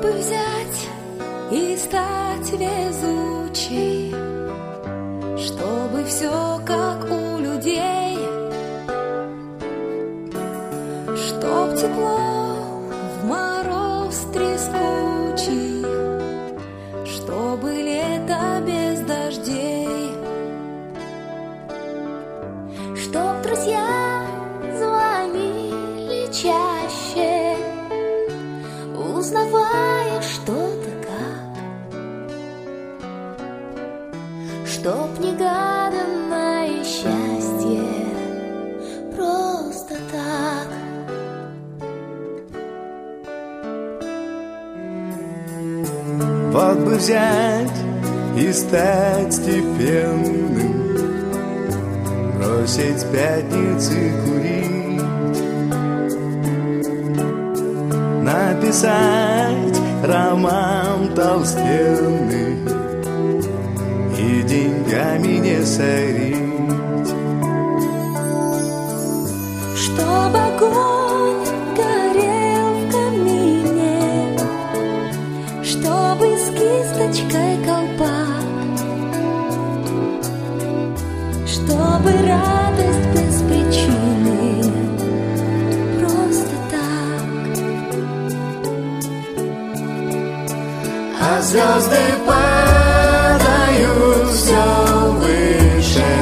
бы взять и стать везучей, чтобы все как у людей, чтоб тепло в мороз трескучий, чтобы лето без дождей, чтоб друзья звонили чаще, узнавая что-то как, чтоб негаданное счастье просто так. Вот бы взять и стать степенным, бросить пятницы курить, написать роман толстенный и деньгами не сорить. Чтоб огонь горел в камине, чтобы с кисточкой колпак, чтобы радость без причины просто так. А звезды падают все выше,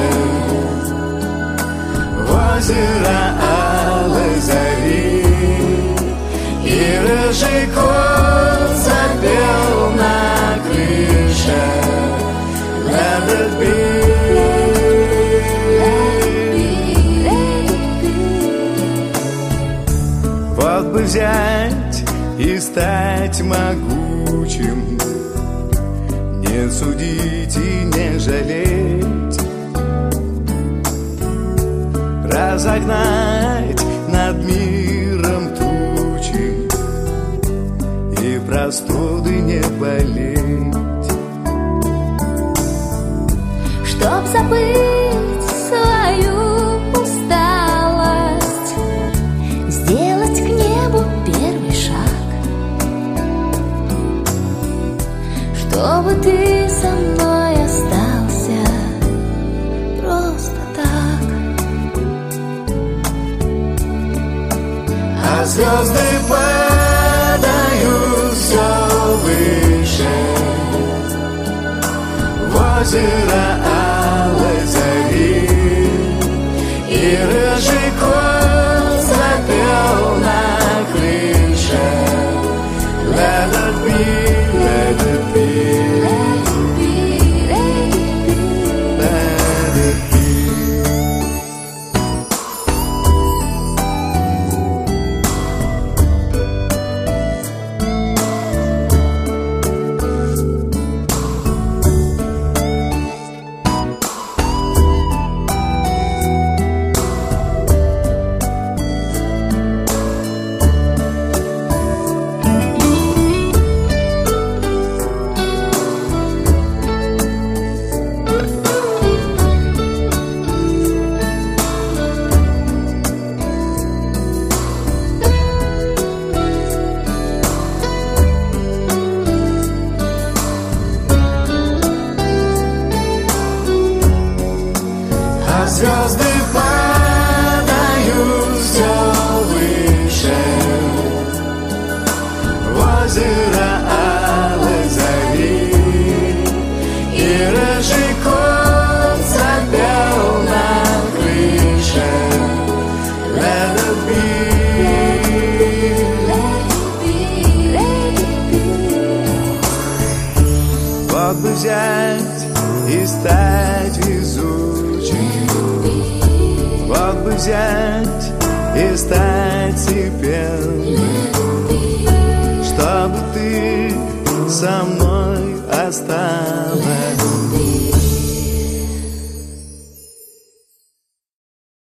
в озеро алой зари, и рыжий кот запел на крыше Let it be. Вот бы взять и стать могучим, не судить и не жалеть, разогнать над миром тучи и простуды не болеть. Чтоб забыть свою усталость, сделать к небу первый шаг, чтобы ты со мной остался просто так. А звезды падают все выше, в озеро алой зари, и рыжий кот запел на крыше Let it be, let it be, let it be, let it be. Звезды падают все выше, в озеро алой зари, и рыжий кот запел на крыше Let it be, let it be. Вот бы взять и стать везучим, вот бы взять и стать степенным, чтобы ты со мной осталась.